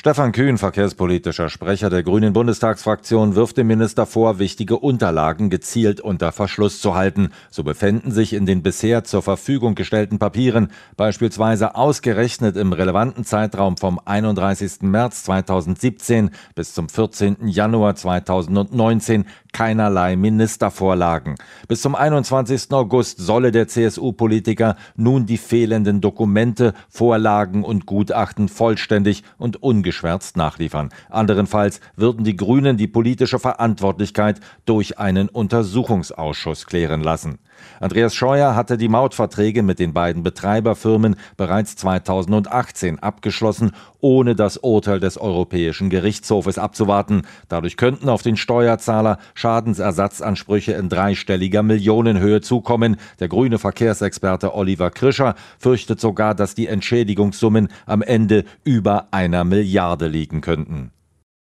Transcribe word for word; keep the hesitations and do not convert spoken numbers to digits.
Stefan Kühn, verkehrspolitischer Sprecher der Grünen Bundestagsfraktion, wirft dem Minister vor, wichtige Unterlagen gezielt unter Verschluss zu halten. So befänden sich in den bisher zur Verfügung gestellten Papieren beispielsweise ausgerechnet im relevanten Zeitraum vom einunddreißigsten März zweitausendsiebzehn bis zum vierzehnten Januar zweitausendneunzehn keinerlei Ministervorlagen. Bis zum einundzwanzigsten August solle der C S U-Politiker nun die fehlenden Dokumente, Vorlagen und Gutachten vollständig und ungeschwärzt nachliefern. Anderenfalls würden die Grünen die politische Verantwortlichkeit durch einen Untersuchungsausschuss klären lassen. Andreas Scheuer hatte die Mautverträge mit den beiden Betreiberfirmen bereits zweitausendachtzehn abgeschlossen, ohne das Urteil des Europäischen Gerichtshofes abzuwarten. Dadurch könnten auf den Steuerzahler Schadensersatzansprüche in dreistelliger Millionenhöhe zukommen. Der grüne Verkehrsexperte Oliver Krischer fürchtet sogar, dass die Entschädigungssummen am Ende über einer Milliarde liegen könnten.